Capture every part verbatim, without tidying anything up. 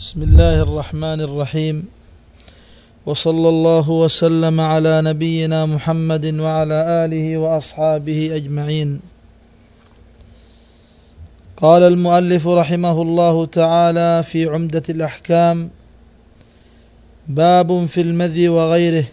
بسم الله الرحمن الرحيم، وصلى الله وسلم على نبينا محمد وعلى آله وأصحابه أجمعين. قال المؤلف رحمه الله تعالى في عمدة الأحكام: باب في المذي وغيره.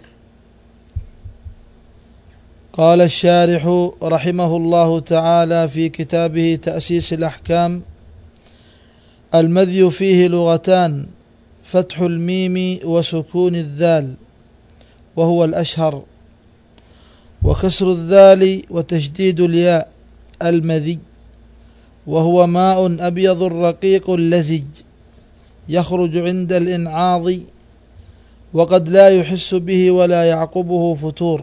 قال الشارح رحمه الله تعالى في كتابه تأسيس الأحكام: المذي فيه لغتان، فتح الميم وسكون الذال وهو الأشهر، وكسر الذال وتشديد الياء، المذي، وهو ماء أبيض رقيق لزج يخرج عند الإنعاض، وقد لا يحس به ولا يعقبه فتور.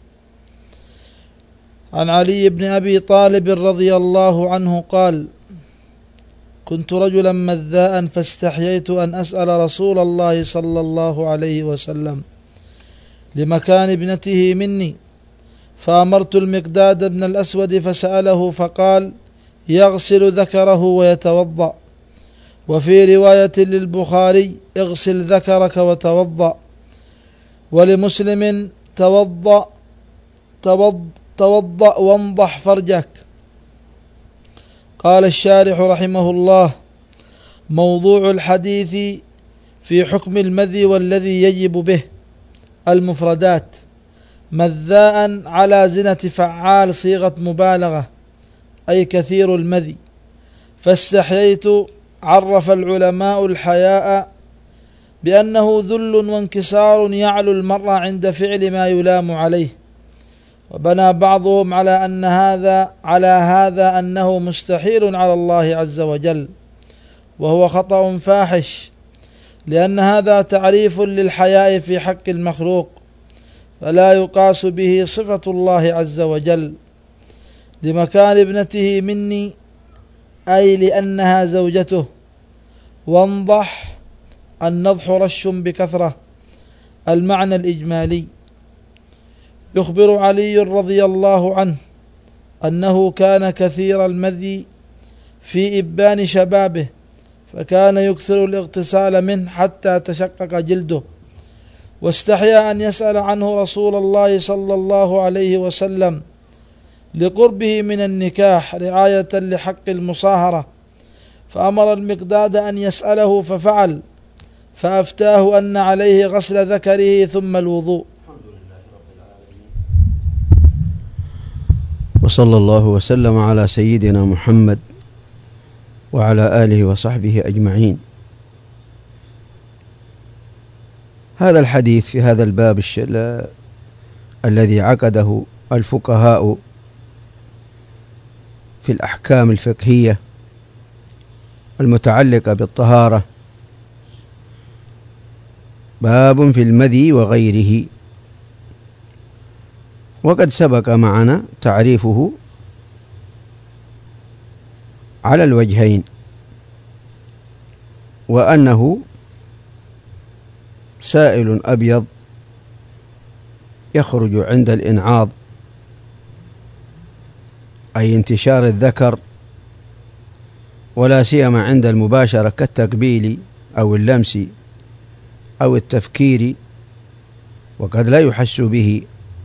عن علي بن أبي طالب رضي الله عنه قال: كنت رجلا مذاء فاستحييت أن أسأل رسول الله صلى الله عليه وسلم لمكان ابنته مني، فأمرت المقداد بن الأسود فسأله فقال: يغسل ذكره ويتوضأ. وفي رواية للبخاري: اغسل ذكرك وتوضأ. ولمسلم: توضأ توضأ, توضأ وانضح فرجك. قال الشارح رحمه الله: موضوع الحديث في حكم المذي والذي يجب به المفردات: مذاء على زنة فعال صيغة مبالغة، أي كثير المذي. فاستحييت عرف العلماء الحياء بأنه ذل وانكسار يعلو المرء عند فعل ما يلام عليه، وبنى بعضهم على أن هذا على هذا أنه مستحيل على الله عز وجل، وهو خطأ فاحش، لأن هذا تعريف للحياء في حق المخلوق، فلا يقاس به صفة الله عز وجل. لمكان ابنته مني، أي لأنها زوجته. وانضح النضح رش بكثرة، المعنى الإجمالي. يخبر علي رضي الله عنه أنه كان كثير المذي في إبان شبابه، فكان يكثر الاغتسال منه حتى تشقق جلده، واستحيا أن يسأل عنه رسول الله صلى الله عليه وسلم لقربه من النكاح رعاية لحق المصاهرة، فأمر المقداد أن يسأله ففعل، فأفتاه أن عليه غسل ذكره ثم الوضوء. وصلى الله وسلم على سيدنا محمد وعلى آله وصحبه أجمعين. هذا الحديث في هذا الباب الشل... الذي عقده الفقهاء في الأحكام الفقهية المتعلقة بالطهارة: باب في المذي وغيره. وقد سبق معنا تعريفه على الوجهين، وأنه سائل أبيض يخرج عند الإنعاض، أي انتشار الذكر، ولا سيما عند المباشرة كالتقبيل أو اللمس أو التفكير، وقد لا يحس به.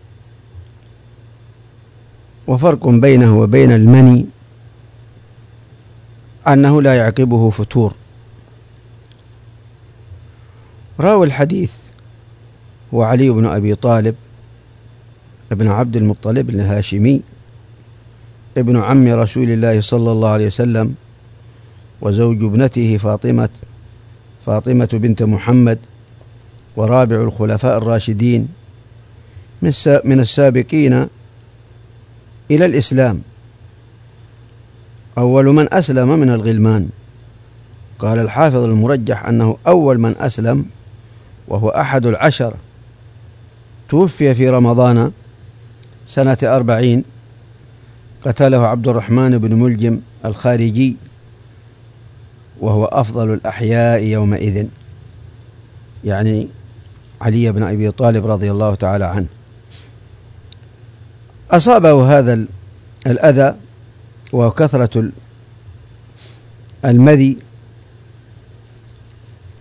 وفرق بينه وبين المني أنه لا يعقبه فتور. راوي الحديث هو علي بن أبي طالب ابن عبد المطلب الهاشمي، ابن عم رسول الله صلى الله عليه وسلم، وزوج ابنته فاطمة فاطمة بنت محمد، ورابع الخلفاء الراشدين، من السابقين إلى الإسلام، أول من أسلم من الغلمان. قال الحافظ المرجح أنه أول من أسلم، وهو أحد العشر. توفي في رمضان سنة أربعين، قتله عبد الرحمن بن ملجم الخارجي، وهو أفضل الأحياء يومئذ، يعني علي بن أبي طالب رضي الله تعالى عنه. أصابه هذا الأذى وكثرة المذي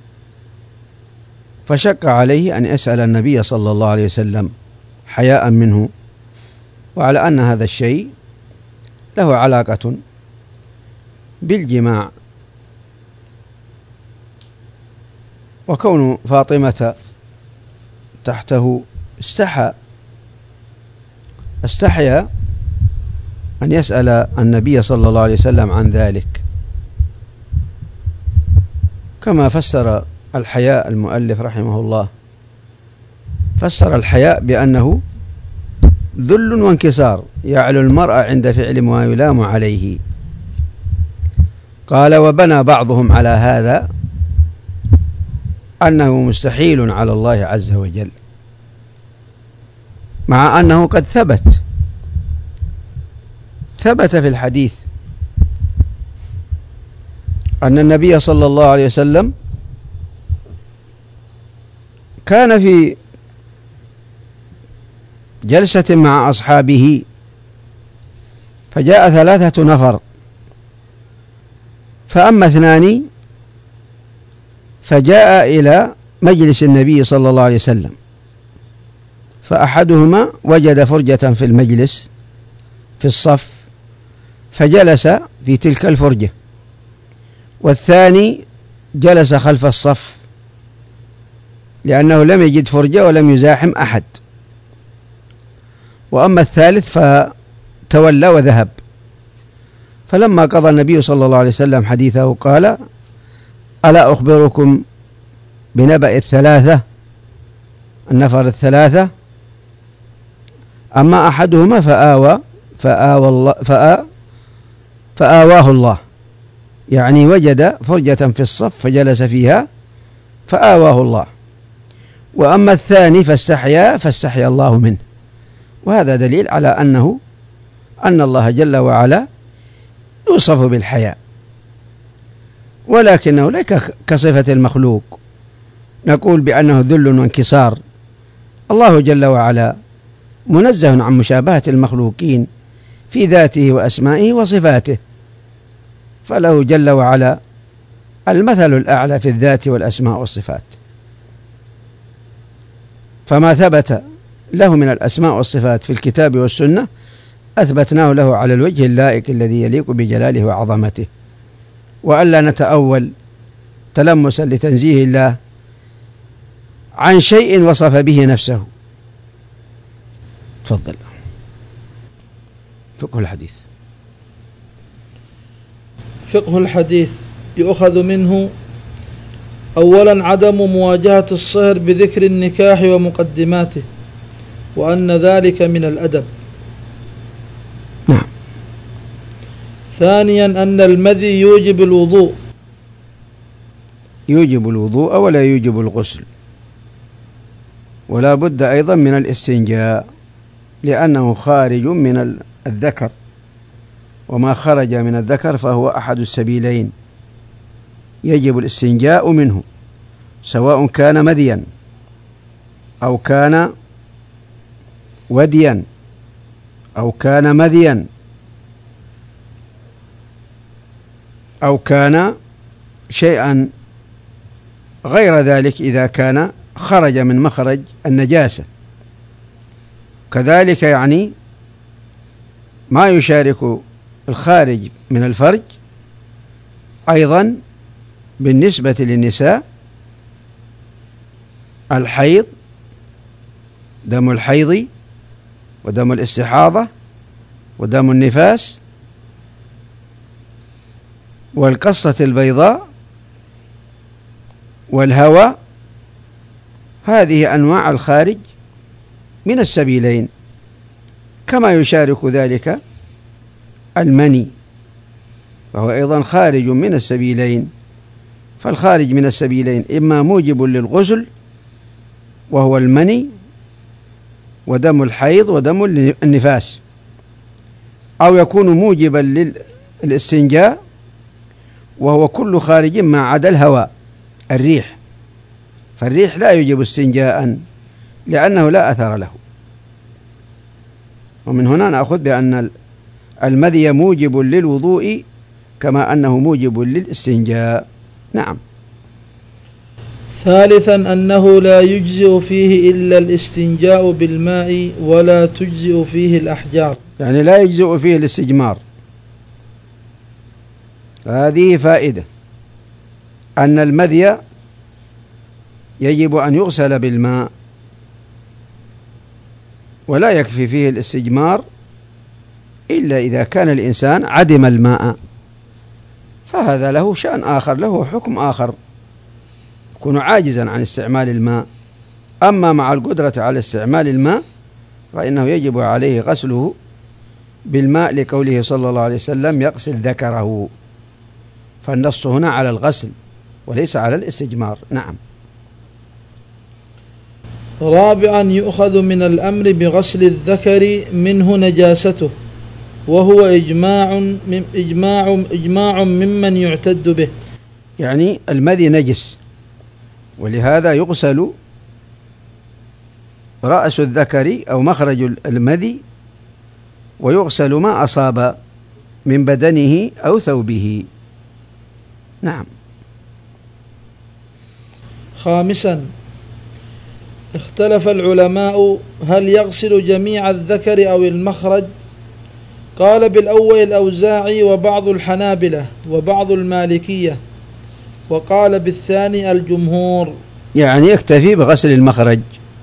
فشق عليه أن يسأل النبي صلى الله عليه وسلم حياء منه، وعلى أن هذا الشيء له علاقة بالجماع. وكون فاطمة تحته استحى استحيا أن يسأل النبي صلى الله عليه وسلم عن ذلك، كما فسر الحياء المؤلف رحمه الله، فسر الحياء بأنه ذل وانكسار يعلو المرء عند فعل ما يلام عليه. قال: وبنى بعضهم على هذا أنه مستحيل على الله عز وجل، مع أنه قد ثبت ثبت في الحديث أن النبي صلى الله عليه وسلم كان في جلسة مع أصحابه فجاء ثلاثة نفر، فأما اثنان فجاء إلى مجلس النبي صلى الله عليه وسلم، فأحدهما وجد فرجة في المجلس في الصف فجلس في تلك الفرجة، والثاني جلس خلف الصف لأنه لم يجد فرجة ولم يزاحم أحد، وأما الثالث فتولى وذهب. فلما قضى النبي صلى الله عليه وسلم حديثه قال: ألا أخبركم بنبأ الثلاثة النفر الثلاثة؟ أما أحدهما فآوى فآوى الله فآ فآواه الله، يعني وجد فرجة في الصف فجلس فيها فآواه الله، وأما الثاني فاستحيا فاستحيا الله منه. وهذا دليل على أنه أن الله جل وعلا يوصف بالحياء، ولكنه ليس كصفة المخلوق نقول بأنه ذل وانكسار. الله جل وعلا منزه عن مشابهة المخلوقين في ذاته وأسمائه وصفاته، فله جل وعلا المثل الأعلى في الذات والأسماء والصفات، فما ثبت له من الأسماء والصفات في الكتاب والسنة أثبتناه له على الوجه اللائق الذي يليق بجلاله وعظمته، وألا نتأول تلمسا لتنزيه الله عن شيء وصف به نفسه. تفضل. فقه الحديث. فقه الحديث يؤخذ منه: أولا عدم مواجهة الصهر بذكر النكاح ومقدماته، وأن ذلك من الأدب. نعم. ثانيا أن المذي يوجب الوضوء، يوجب الوضوء ولا يوجب الغسل، ولا بد أيضا من الاستنجاء لأنه خارج من الذكر، وما خرج من الذكر فهو أحد السبيلين يجب الاستنجاء منه، سواء كان مذيا أو كان وديا أو كان مذيا أو كان شيئا غير ذلك إذا كان خرج من مخرج النجاسة. كذلك يعني ما يشارك الخارج من الفرج أيضا بالنسبة للنساء: الحيض، دم الحيض ودم الاستحاضة ودم النفاس والقصة البيضاء والهوى، هذه أنواع الخارج من السبيلين، كما يشارك ذلك المني فهو أيضا خارج من السبيلين. فالخارج من السبيلين إما موجب للغسل وهو المني ودم الحيض ودم النفاس، أو يكون موجبا للاستنجاء وهو كل خارج ما عدا الهواء الريح، فالريح لا يوجب استنجاء لأنه لا أثر له. ومن هنا نأخذ بأن المذي موجب للوضوء كما أنه موجب للاستنجاء. نعم. ثالثا أنه لا يجزئ فيه إلا الاستنجاء بالماء ولا تجزئ فيه الأحجار، يعني لا يجزئ فيه الاستجمار. هذه فائدة أن المذي يجب أن يغسل بالماء ولا يكفي فيه الاستجمار إلا إذا كان الإنسان عدم الماء، فهذا له شأن آخر، له حكم آخر، يكون عاجزا عن استعمال الماء. أما مع القدرة على استعمال الماء فإنه يجب عليه غسله بالماء لقوله صلى الله عليه وسلم يغسل ذكره، فالنص هنا على الغسل وليس على الاستجمار. نعم. رابعا يؤخذ من الأمر بغسل الذكر منه نجاسته، وهو إجماع من إجماع إجماع ممن يعتد به، يعني المذي نجس، ولهذا يغسل رأس الذكر أو مخرج المذي، ويغسل ما أصاب من بدنه أو ثوبه. نعم. خامسا اختلف العلماء هل يغسل جميع الذكر أو المخرج؟ قال بالأول الأوزاعي وبعض الحنابلة وبعض المالكية، وقال بالثاني الجمهور. يعني يكتفي بغسل المخرج.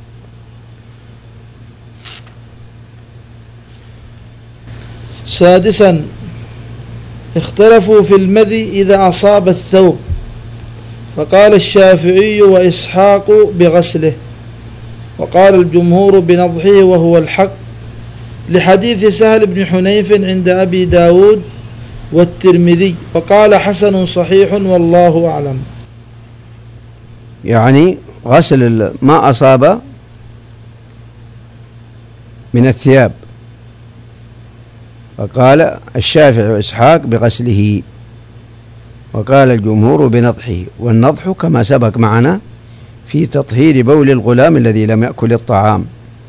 سادسا اختلفوا في المذي إذا أصاب الثوب، فقال الشافعي وإسحاق بغسله، وقال الجمهور بنضحه وهو الحق، لحديث سهل بن حنيف عند أبي داود والترمذي، وقال حسن صحيح والله أعلم. يعني غسل ما أصاب من الثياب، فقال الشافعي وإسحاق بغسله، وقال الجمهور بنضحه، والنضح كما سبق معنا في تطهير بول الغلام الذي لم يأكل الطعام.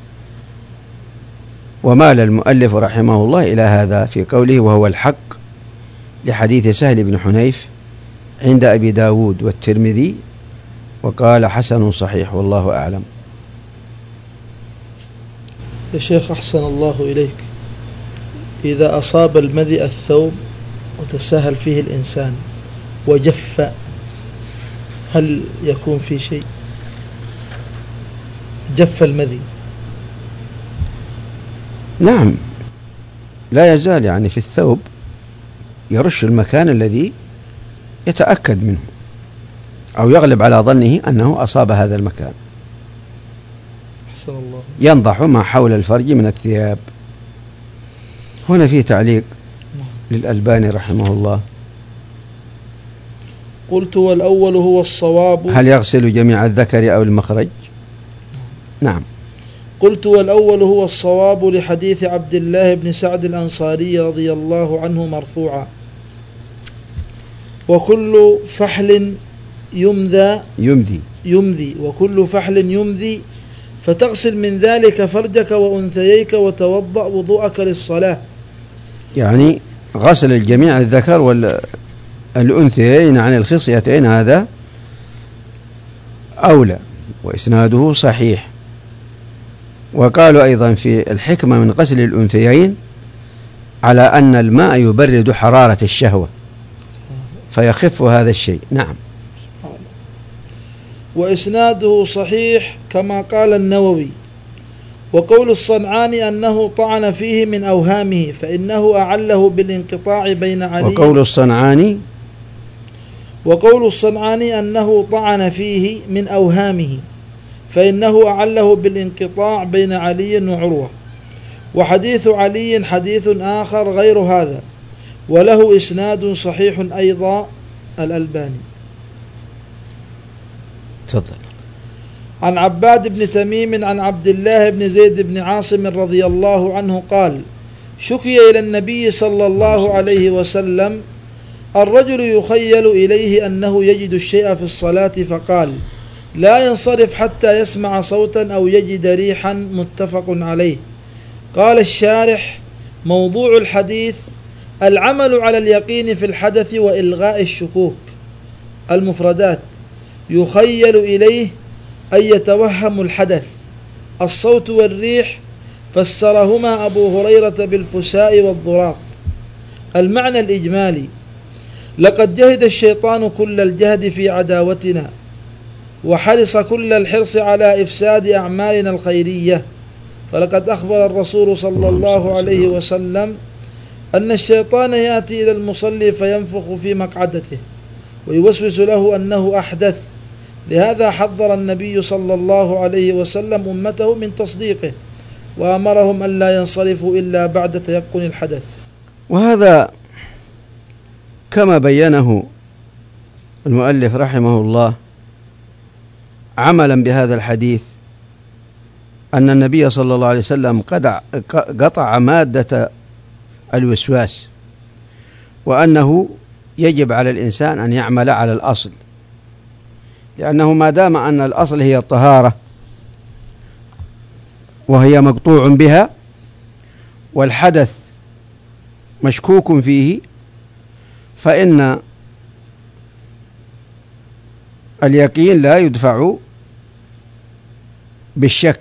ومال المؤلف رحمه الله إلى هذا في قوله وهو الحق، لحديث سهل بن حنيف عند أبي داود والترمذي، وقال حسن صحيح والله أعلم. يا شيخ أحسن الله إليك، إذا أصاب المذي الثوب وتساهل فيه الإنسان وجف، هل يكون في شيء؟ جف المذي؟ نعم، لا يزال يعني في الثوب، يرش المكان الذي يتأكد منه أو يغلب على ظنه أنه أصاب هذا المكان. أحسن الله. ينضح ما حول الفرج من الثياب. هنا فيه تعليق للألباني رحمه الله. قلت والأول هو الصواب. هل يغسل جميع الذكر أو المخرج؟ نعم. قلت والأول هو الصواب لحديث عبد الله بن سعد الأنصاري رضي الله عنه مرفوعا، وكل فحل يمذى يمذي يمذي وكل فحل يمذي فتغسل من ذلك فرجك وأنثييك وتوضأ وضوءك للصلاة. يعني غسل الجميع الذكر والأنثيين عن الخصيتين هذا أولى، وإسناده صحيح. وقالوا أيضا في الحكمة من غسل الأنثيين على أن الماء يبرد حرارة الشهوة فيخف هذا الشيء. نعم. وإسناده صحيح كما قال النووي. وقول الصنعاني أنه طعن فيه من أوهامه فإنه أعله بالانقطاع بين علي. وقول الصنعاني وقول الصنعاني أنه طعن فيه من أوهامه فإنه أعله بالانقطاع بين علي وعروة، وحديث علي حديث آخر غير هذا، وله إسناد صحيح أيضا. الألباني. تفضل. عن عباد بن تميم عن عبد الله بن زيد بن عاصم رضي الله عنه قال: شكي إلى النبي صلى الله عليه وسلم الرجل يخيل إليه أنه يجد الشيء في الصلاة، فقال: لا ينصرف حتى يسمع صوتا أو يجد ريحا. متفق عليه. قال الشارح: موضوع الحديث العمل على اليقين في الحدث وإلغاء الشكوك. المفردات: يخيل إليه أي يتوهم الحدث. الصوت والريح فسرهما أبو هريرة بالفساء والضراط. المعنى الإجمالي: لقد جهد الشيطان كل الجهد في عداوتنا، وحرص كل الحرص على إفساد أعمالنا الخيرية. فلقد أخبر الرسول صلى الله عليه وسلم أن الشيطان يأتي إلى المصلي فينفخ في مقعدته ويوسوس له أنه أحدث. لهذا حذر النبي صلى الله عليه وسلم أمته من تصديقه، وأمرهم أن لا ينصرفوا إلا بعد تيقن الحدث. وهذا كما بينه المؤلف رحمه الله عملا بهذا الحديث، أن النبي صلى الله عليه وسلم قد قطع مادة الوسواس، وأنه يجب على الإنسان أن يعمل على الأصل، لأنه ما دام أن الأصل هي الطهارة وهي مقطوع بها، والحدث مشكوك فيه، فإن اليقين لا يدفع بالشك.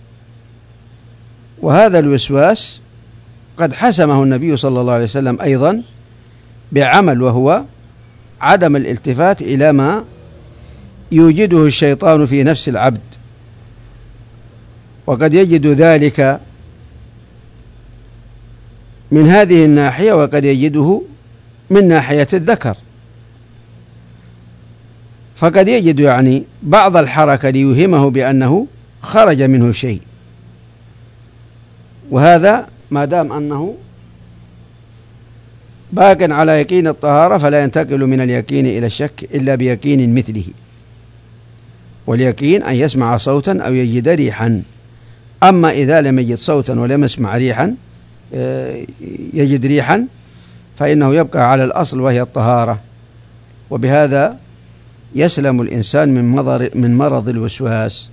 وهذا الوسواس قد حسمه النبي صلى الله عليه وسلم أيضا بعمل، وهو عدم الالتفات إلى ما يوجده الشيطان في نفس العبد، وقد يجد ذلك من هذه الناحية وقد يجده من ناحية الذكر. فقد يجد يعني بعض الحركة ليوهمه بأنه خرج منه شيء، وهذا ما دام أنه باق على يقين الطهارة فلا ينتقل من اليقين إلى الشك إلا بيقين مثله. واليقين أن يسمع صوتا أو يجد ريحا. أما إذا لم يجد صوتا ولم يسمع ريحا يجد ريحا فإنه يبقى على الأصل وهي الطهارة. وبهذا يسلم الإنسان من من مرض الوسواس.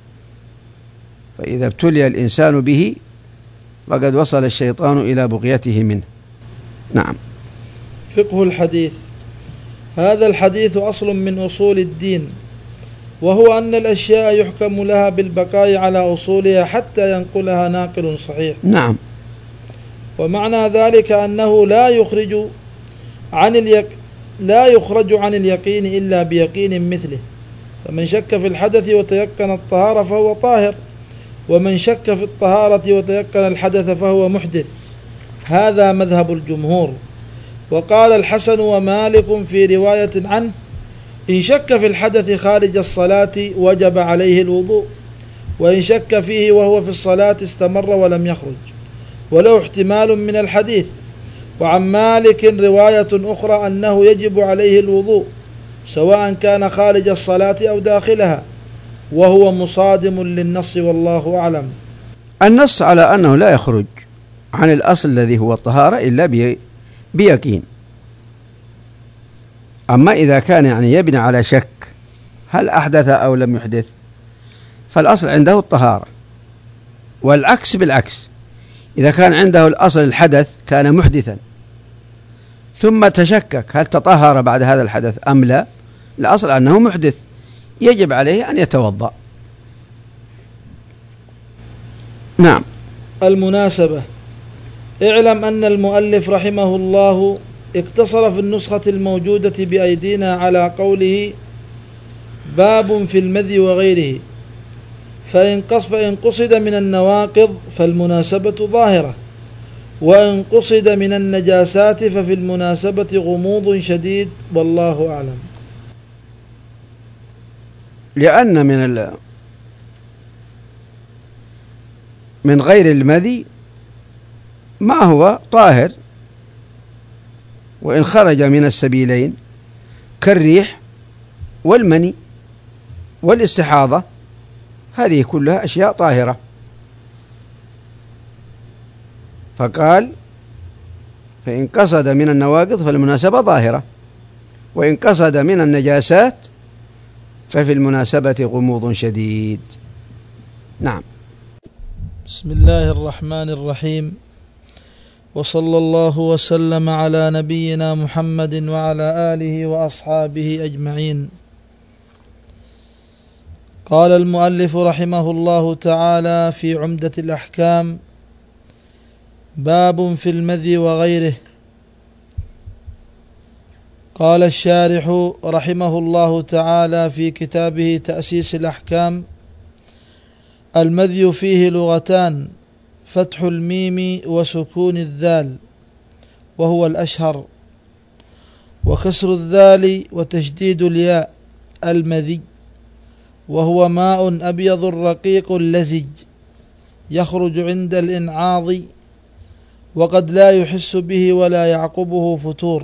فإذا ابتلي الإنسان به فقد وصل الشيطان إلى بغيته منه. نعم. فقه الحديث. هذا الحديث أصل من أصول الدين، وهو أن الأشياء يحكم لها بالبقاء على أصولها حتى ينقلها ناقل صحيح. نعم. ومعنى ذلك أنه لا يخرج عن اليق... لا يخرج عن اليقين إلا بيقين مثله. فمن شك في الحدث وتيقن الطهارة فهو طاهر، ومن شك في الطهارة وتيقن الحدث فهو محدث. هذا مذهب الجمهور. وقال الحسن ومالك في رواية عنه: إن شك في الحدث خارج الصلاة وجب عليه الوضوء، وإن شك فيه وهو في الصلاة استمر ولم يخرج، وله احتمال من الحديث. وعن مالك رواية أخرى أنه يجب عليه الوضوء سواء كان خارج الصلاة أو داخلها، وهو مصادم للنص والله أعلم. النص على أنه لا يخرج عن الأصل الذي هو الطهارة إلا بيقين. أما إذا كان يعني يبني على شك هل أحدث أو لم يحدث فالأصل عنده الطهارة، والعكس بالعكس. إذا كان عنده الأصل الحدث كان محدثا ثم تشكك هل تطهر بعد هذا الحدث أم لا، الأصل أنه محدث يجب عليه أن يتوضأ. نعم. المناسبة. اعلم أن المؤلف رحمه الله اقتصر في النسخة الموجودة بأيدينا على قوله باب في المذي وغيره، فإن قصد من النواقض فالمناسبة ظاهرة، وإن قصد من النجاسات ففي المناسبة غموض شديد، والله أعلم. لأن من من غير المذي ما هو طاهر، وإن خرج من السبيلين كالريح والمني والاستحاضة هذه كلها أشياء طاهرة. فقال فإن قصد من النواقض فالمناسبة ظاهرة، وإن قصد من النجاسات ففي المناسبة غموض شديد. نعم. بسم الله الرحمن الرحيم، وصلى الله وسلم على نبينا محمد وعلى آله وأصحابه أجمعين. قال المؤلف رحمه الله تعالى في عمدة الأحكام: باب في المذي وغيره. قال الشارح رحمه الله تعالى في كتابه تأسيس الأحكام: المذي فيه لغتان: فتح الميم وسكون الذال وهو الأشهر، وكسر الذال وتشديد الياء، المذي، وهو ماء أبيض رقيق لزج يخرج عند الإنعاض، وقد لا يحس به ولا يعقبه فتور.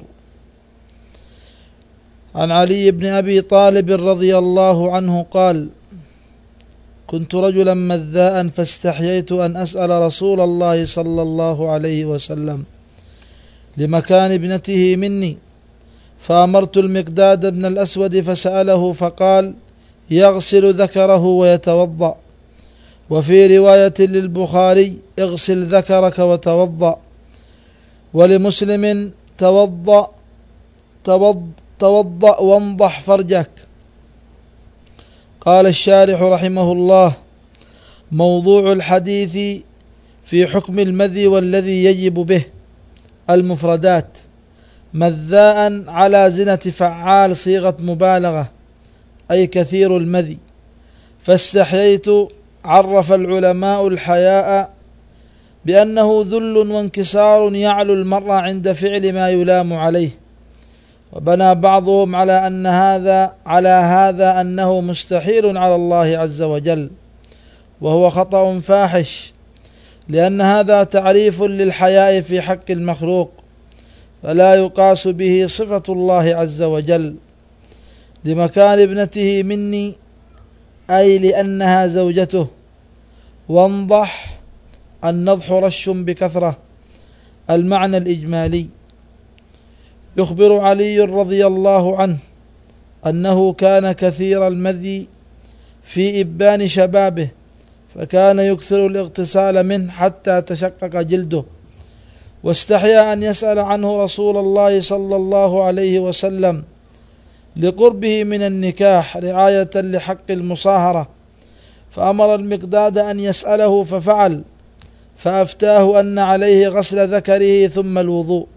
عن علي بن أبي طالب رضي الله عنه قال: كنت رجلا مذاء فاستحييت أن أسأل رسول الله صلى الله عليه وسلم لمكان ابنته مني، فأمرت المقداد بن الأسود فسأله فقال: يغسل ذكره ويتوضأ. وفي رواية للبخاري: اغسل ذكرك وتوضأ. ولمسلم: توضأ توضأ, توضأ وانضح فرجك. قال الشارح رحمه الله: موضوع الحديث في حكم المذي والذي يجب به المفردات: مذاء على زنة فعال صيغة مبالغة، أي كثير المذي. فاستحييت عرف العلماء الحياء بأنه ذل وانكسار يعلو المرء عند فعل ما يلام عليه، وبنى بعضهم على أن هذا على هذا أنه مستحيل على الله عز وجل، وهو خطأ فاحش، لأن هذا تعريف للحياء في حق المخلوق، فلا يقاس به صفة الله عز وجل. لمكان ابنته مني، أي لأنها زوجته. وانضح، النضح رش بكثرة، المعنى الإجمالي. يخبر علي رضي الله عنه أنه كان كثير المذي في إبان شبابه، فكان يكثر الاغتسال منه حتى تشقق جلده، واستحيا أن يسأل عنه رسول الله صلى الله عليه وسلم لقربه من النكاح رعاية لحق المصاهرة، فأمر المقداد أن يسأله ففعل، فأفتاه أن عليه غسل ذكره ثم الوضوء.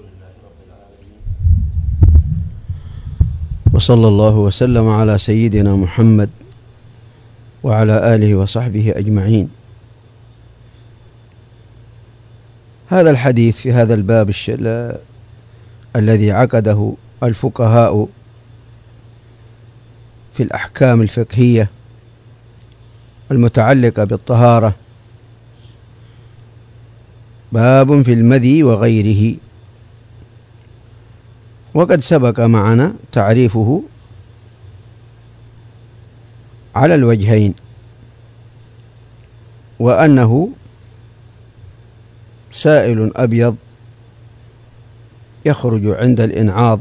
وصلى الله وسلم على سيدنا محمد وعلى آله وصحبه أجمعين. هذا الحديث في هذا الباب الشل... الذي عقده الفقهاء في الأحكام الفقهية المتعلقة بالطهارة: باب في المذي وغيره. وقد سبق معنا تعريفه على الوجهين، وأنه سائل أبيض يخرج عند الإنعاض،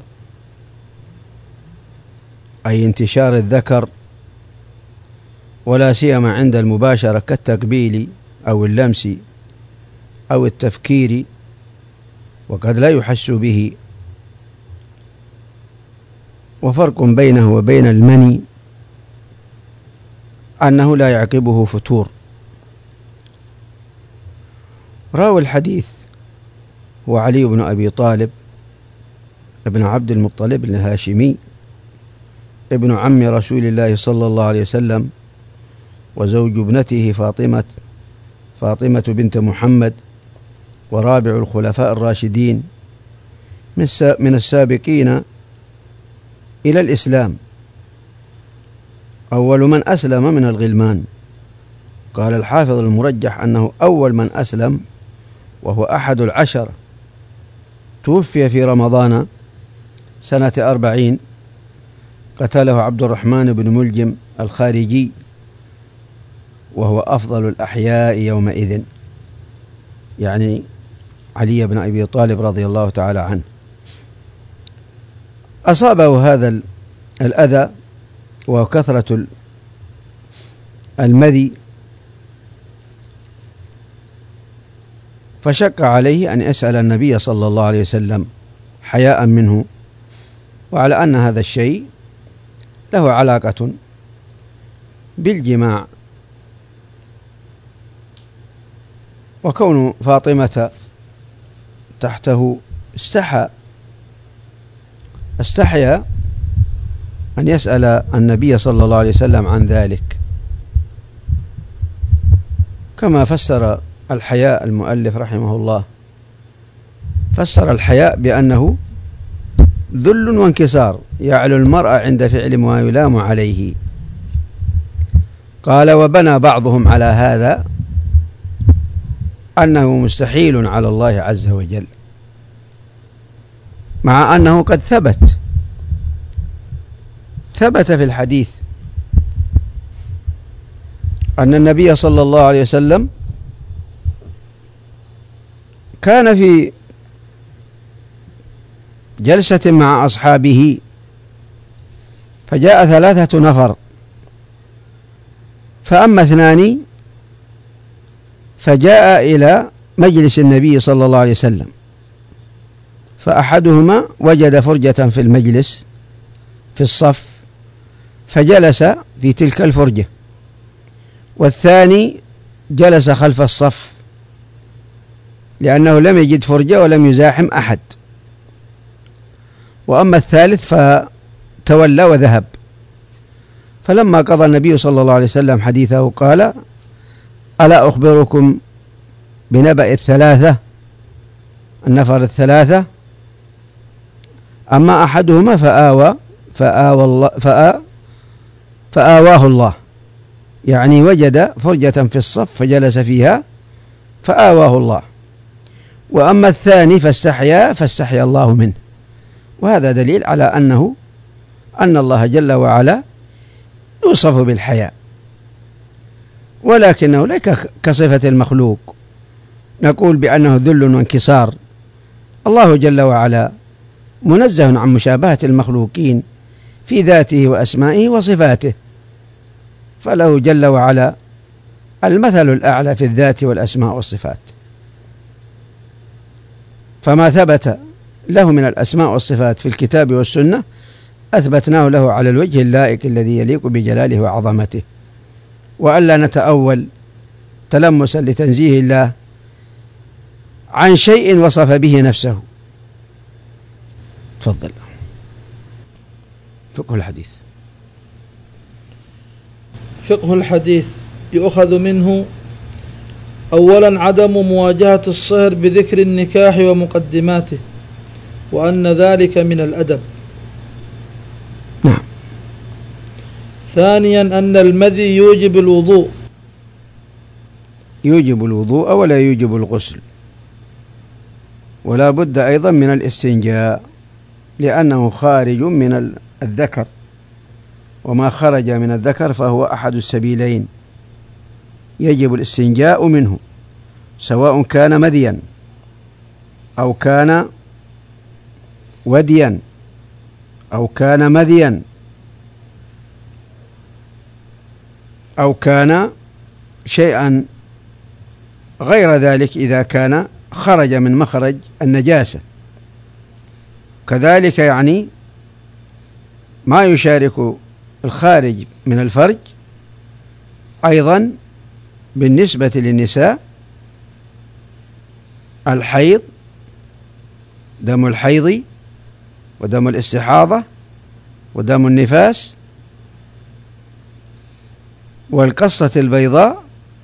أي انتشار الذكر، ولا سيما عند المباشرة كالتقبيل أو اللمس أو التفكير، وقد لا يحس به. وفرق بينه وبين المني أنه لا يعقبه فتور. راوي الحديث هو علي بن أبي طالب ابن عبد المطلب الهاشمي، ابن عم رسول الله صلى الله عليه وسلم، وزوج ابنته فاطمة فاطمة بنت محمد، ورابع الخلفاء الراشدين من السابقين إلى الإسلام، أول من أسلم من الغلمان. قال الحافظ المرجح أنه أول من أسلم، وهو أحد العشر، توفي في رمضان سنة أربعين، قتله عبد الرحمن بن ملجم الخارجي، وهو أفضل الأحياء يومئذ، يعني علي بن أبي طالب رضي الله تعالى عنه. أصابه هذا الأذى وكثرة المذي، فشق عليه أن يسأل النبي صلى الله عليه وسلم حياء منه، وعلى أن هذا الشيء له علاقة بالجماع. وكون فاطمة تحته استحى استحيا أن يسأل النبي صلى الله عليه وسلم عن ذلك، كما فسر الحياء المؤلف رحمه الله، فسر الحياء بأنه ذل وانكسار يعلو المرء عند فعل ما يلام عليه. قال: وبنى بعضهم على هذا أنه مستحيل على الله عز وجل، مع أنه قد ثبت ثبت في الحديث أن النبي صلى الله عليه وسلم كان في جلسة مع أصحابه فجاء ثلاثة نفر، فأما اثنان فجاء إلى مجلس النبي صلى الله عليه وسلم، فأحدهما وجد فرجة في المجلس في الصف فجلس في تلك الفرجة، والثاني جلس خلف الصف لأنه لم يجد فرجة ولم يزاحم أحد، وأما الثالث فتولى وذهب. فلما قضى النبي صلى الله عليه وسلم حديثه قال: ألا أخبركم بنبأ الثلاثة النفر الثلاثة؟ أما أحدهما فآوى فآوى الله فآ فآواه الله، يعني وجد فرجة في الصف فجلس فيها فآواه الله، وأما الثاني فاستحيا فاستحيا الله منه. وهذا دليل على أنه أن الله جل وعلا يوصف بالحياء، ولكنه ليس كصفة المخلوق نقول بأنه ذل وانكسار. الله جل وعلا منزه عن مشابهة المخلوقين في ذاته وأسمائه وصفاته، فله جل وعلا المثل الأعلى في الذات والأسماء والصفات، فما ثبت له من الأسماء والصفات في الكتاب والسنة أثبتناه له على الوجه اللائق الذي يليق بجلاله وعظمته، وألا نتأول تلمسا لتنزيه الله عن شيء وصف به نفسه. تفضل. فقه الحديث. فقه الحديث يؤخذ منه: أولا عدم مواجهة الصهر بذكر النكاح ومقدماته، وأن ذلك من الأدب. نعم. ثانيا أن المذي يوجب الوضوء، يوجب الوضوء ولا يوجب الغسل، ولا بد أيضا من الاستنجاء لأنه خارج من الذكر، وما خرج من الذكر فهو أحد السبيلين يجب الاستنجاء منه، سواء كان مذيا أو كان وديا أو كان مذيا أو كان شيئا غير ذلك إذا كان خرج من مخرج النجاسة. كذلك يعني ما يشارك الخارج من الفرج أيضا بالنسبة للنساء: الحيض، دم الحيض ودم الاستحاضة ودم النفاس والقصة البيضاء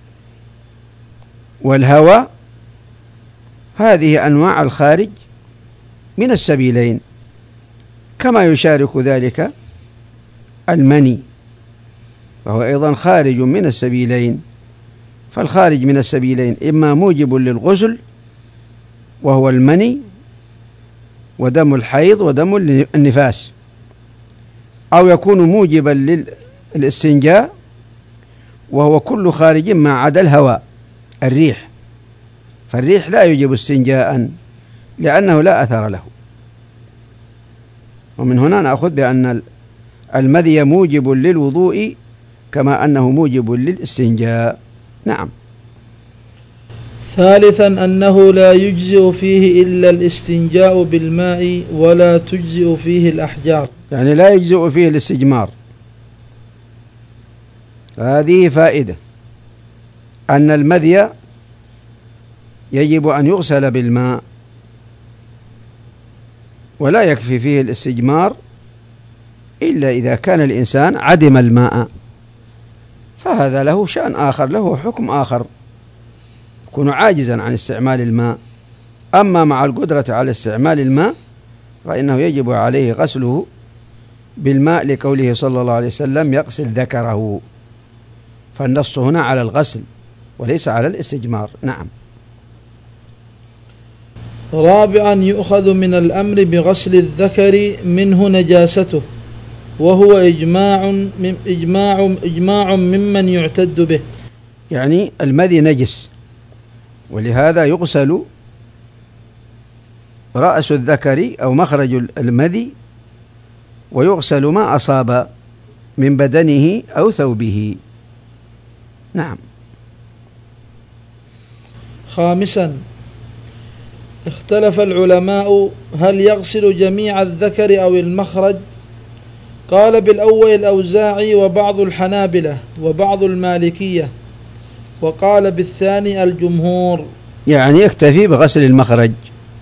والهوى، هذه أنواع الخارج من السبيلين، كما يشارك ذلك المني فهو أيضا خارج من السبيلين. فالخارج من السبيلين إما موجب للغسل وهو المني ودم الحيض ودم النفاس، أو يكون موجبا للاستنجاء وهو كل خارج ما عدا الهواء الريح، فالريح لا يوجب استنجاء لأنه لا أثر له. ومن هنا نأخذ بأن المذي موجب للوضوء كما أنه موجب للاستنجاء. نعم. ثالثا أنه لا يجزئ فيه إلا الاستنجاء بالماء ولا تجزئ فيه الأحجار، يعني لا يجزئ فيه الاستجمار، هذه فائدة أن المذي يجب أن يغسل بالماء ولا يكفي فيه الاستجمار إلا إذا كان الإنسان عدم الماء، فهذا له شأن آخر، له حكم آخر، يكون عاجزا عن استعمال الماء. أما مع القدرة على استعمال الماء فإنه يجب عليه غسله بالماء لقوله صلى الله عليه وسلم يغسل ذكره، فالنص هنا على الغسل وليس على الاستجمار. نعم. رابعا يؤخذ من الأمر بغسل الذكر منه نجاسته، وهو إجماع من إجماع إجماع ممن يعتد به. يعني المذي نجس، ولهذا يغسل رأس الذكر أو مخرج المذي، ويغسل ما أصاب من بدنه أو ثوبه. نعم. خامسا اختلف العلماء هل يغسل جميع الذكر أو المخرج؟ قال بالأول الأوزاعي وبعض الحنابلة وبعض المالكية، وقال بالثاني الجمهور. يعني يكتفي بغسل المخرج.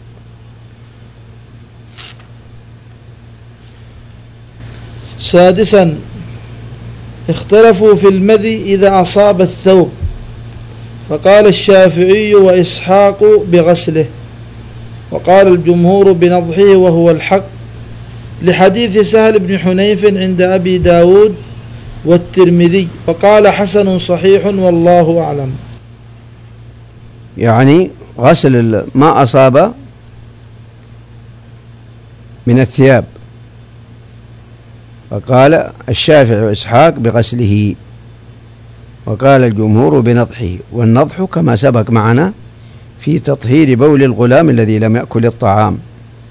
سادسا اختلفوا في المذي إذا أصاب الثوب، فقال الشافعي وإسحاق بغسله، وقال الجمهور بنضحه وهو الحق، لحديث سهل بن حنيف عند أبي داود والترمذي، وقال حسن صحيح والله أعلم. يعني غسل ما أصاب من الثياب، فقال الشافعي وإسحاق بغسله، وقال الجمهور بنضحه، والنضح كما سبق معنا في تطهير بول الغلام الذي لم يأكل الطعام.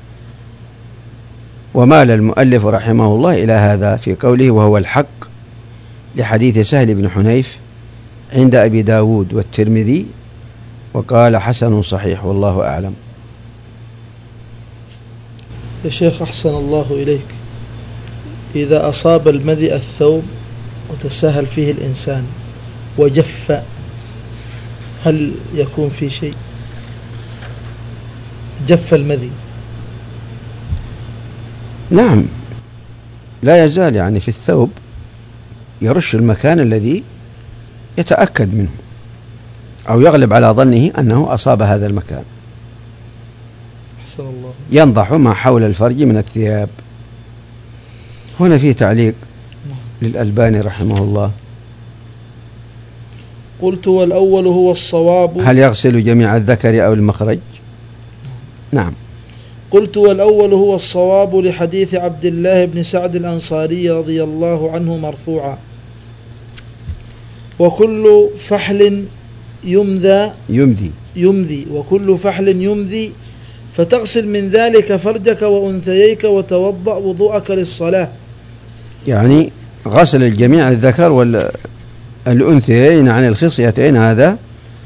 ومال المؤلف رحمه الله إلى هذا في قوله وهو الحق، لحديث سهل بن حنيف عند أبي داود والترمذي، وقال حسن صحيح والله أعلم. يا شيخ أحسن الله إليك، إذا أصاب المذي الثوب وتساهل فيه الإنسان وجف، هل يكون في شيء؟ جف المذي؟ نعم، لا يزال يعني في الثوب، يرش المكان الذي يتأكد منه أو يغلب على ظنه أنه أصاب هذا المكان. أحسن الله. ينضح ما حول الفرج من الثياب. هنا فيه تعليق للألباني رحمه الله. قلت والأول هو الصواب. هل يغسل جميع الذكر أو المخرج؟ نعم. قلت والأول هو الصواب لحديث عبد الله بن سعد الأنصاري رضي الله عنه مرفوعا، وكل فحل يمذى يمذي يمذي وكل فحل يمذي فتغسل من ذلك فرجك وأنثييك وتوضأ وضوءك للصلاة. يعني غسل الجميع الذكر والأنثيين عن الخصيتين هذا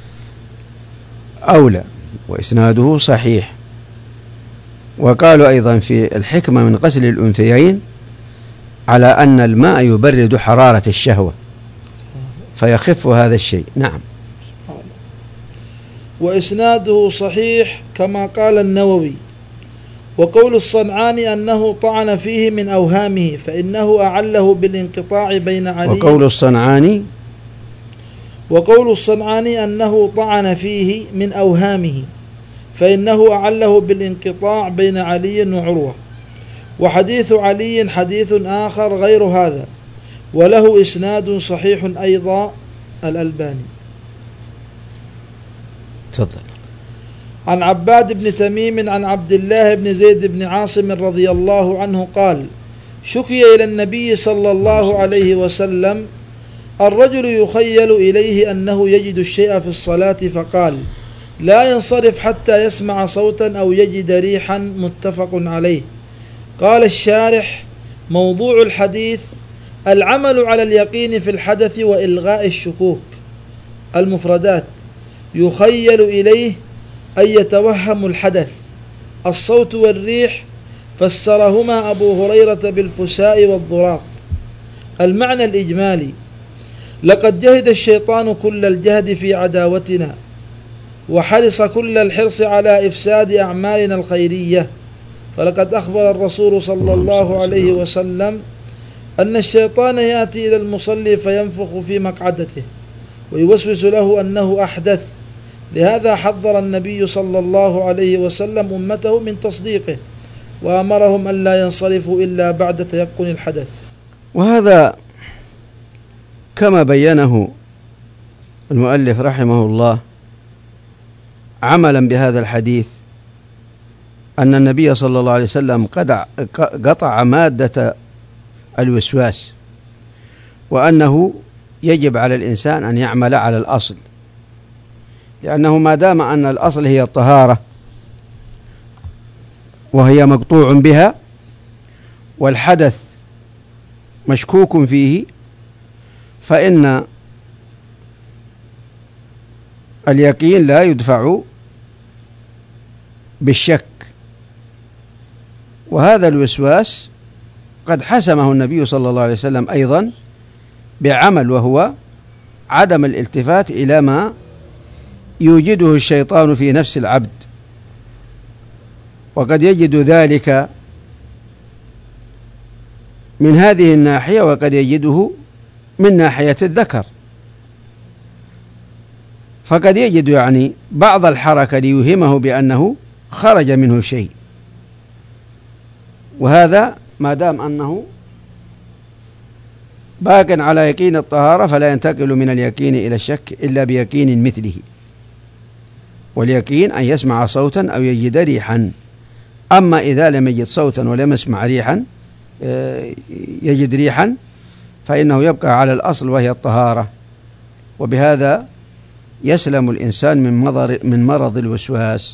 أولى، وإسناده صحيح. وقالوا أيضا في الحكمة من غسل الأنثيين على أن الماء يبرد حرارة الشهوة فيخف هذا الشيء. نعم. وإسناده صحيح كما قال النووي. وقول الصنعاني أنه طعن فيه من أوهامه فإنه أعله بالانقطاع بين علي. وقول الصنعاني وقول الصنعاني أنه طعن فيه من أوهامه فإنه أعله بالانقطاع بين علي وعروة، وحديث علي حديث آخر غير هذا، وله إسناد صحيح أيضا. الألباني. تفضل. عن عباد بن تميم عن عبد الله بن زيد بن عاصم رضي الله عنه قال: شكي إلى النبي صلى الله عليه وسلم الرجل يخيل إليه أنه يجد الشيء في الصلاة، فقال: لا ينصرف حتى يسمع صوتا أو يجد ريحا. متفق عليه. قال الشارح: موضوع الحديث العمل على اليقين في الحدث وإلغاء الشكوك. المفردات: يخيل إليه أي يتوهم الحدث. الصوت والريح فسرهما أبو هريرة بالفساء والضراط. المعنى الإجمالي: لقد جهد الشيطان كل الجهد في عداوتنا، وحرص كل الحرص على إفساد أعمالنا الخيرية. فلقد أخبر الرسول صلى الله عليه وسلم أن الشيطان يأتي إلى المصلي فينفخ في مقعدته ويوسوس له أنه أحدث. لهذا حذر النبي صلى الله عليه وسلم أمته من تصديقه، وأمرهم أن لا ينصرفوا إلا بعد تيقن الحدث. وهذا كما بينه المؤلف رحمه الله عملا بهذا الحديث، أن النبي صلى الله عليه وسلم قد قطع مادة الوسواس، وأنه يجب على الإنسان أن يعمل على الأصل، لأنه ما دام أن الأصل هي الطهارة وهي مقطوع بها، والحدث مشكوك فيه، فإن اليقين لا يدفع بالشك. وهذا الوسواس قد حسمه النبي صلى الله عليه وسلم أيضا بعمل، وهو عدم الالتفات إلى ما يوجده الشيطان في نفس العبد، وقد يجد ذلك من هذه الناحية، وقد يجده من ناحية الذكر. فقد يجد يعني بعض الحركة ليوهمه بأنه خرج منه شيء، وهذا ما دام أنه باق على يقين الطهارة فلا ينتقل من اليقين إلى الشك إلا بيقين مثله. واليقين أن يسمع صوتا أو يجد ريحا. أما إذا لم يجد صوتا ولم يسمع ريحا يجد ريحا فإنه يبقى على الأصل وهي الطهارة، وبهذا يسلم الإنسان من من مرض الوسواس.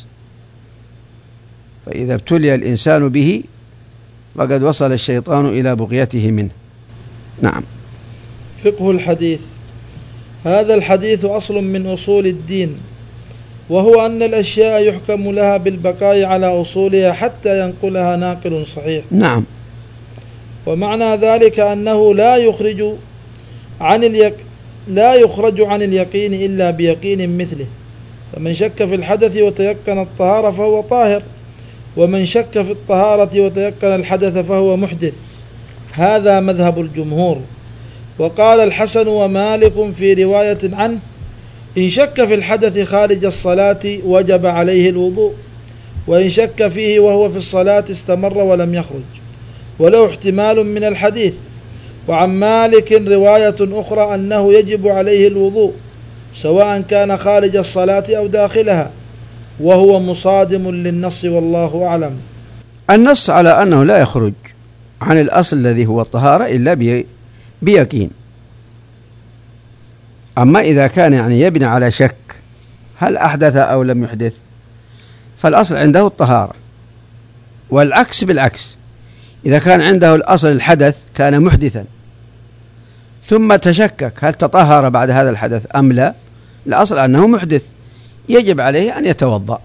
فإذا ابتلي الإنسان به فقد وصل الشيطان إلى بغيته منه. نعم. فقه الحديث. هذا الحديث أصل من أصول الدين، وهو أن الأشياء يحكم لها بالبقاء على أصولها حتى ينقلها ناقل صحيح. نعم. ومعنى ذلك أنه لا يخرج عن اليق... لا يخرج عن اليقين إلا بيقين مثله. فمن شك في الحدث وتيقن الطهارة فهو طاهر، ومن شك في الطهارة وتيقن الحدث فهو محدث. هذا مذهب الجمهور. وقال الحسن ومالك في رواية عنه: إن شك في الحدث خارج الصلاة وجب عليه الوضوء، وإن شك فيه وهو في الصلاة استمر ولم يخرج، وله احتمال من الحديث. وعن مالك رواية أخرى أنه يجب عليه الوضوء سواء كان خارج الصلاة أو داخلها، وهو مصادم للنص والله أعلم. النص على أنه لا يخرج عن الأصل الذي هو الطهارة إلا بيقين. أما إذا كان يعني يبني على شك هل أحدث أو لم يحدث فالأصل عنده الطهارة، والعكس بالعكس. إذا كان عنده الأصل الحدث كان محدثا ثم تشكك هل تطهر بعد هذا الحدث أم لا، الأصل أنه محدث يجب عليه أن يتوضأ.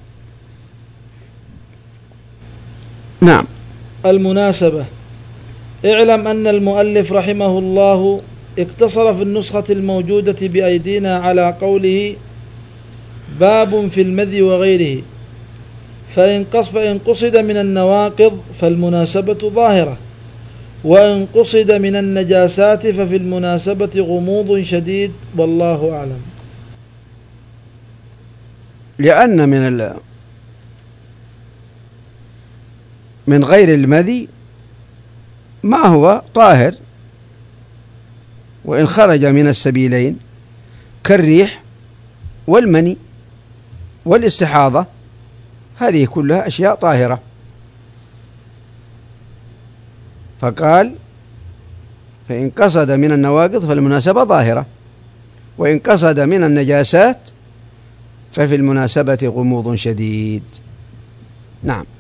نعم. المناسبة. اعلم أن المؤلف رحمه الله اقتصر في النسخة الموجودة بأيدينا على قوله باب في المذي وغيره، فإن قصد من النواقض فالمناسبة ظاهرة، وإن قصد من النجاسات ففي المناسبة غموض شديد، والله أعلم. لأن من من غير المذي ما هو طاهر، وإن خرج من السبيلين كالريح والمني والاستحاضة هذه كلها أشياء طاهرة. فقال فإن قصد من النواقض فالمناسبة ظاهرة، وإن قصد من النجاسات ففي المناسبة غموض شديد. نعم.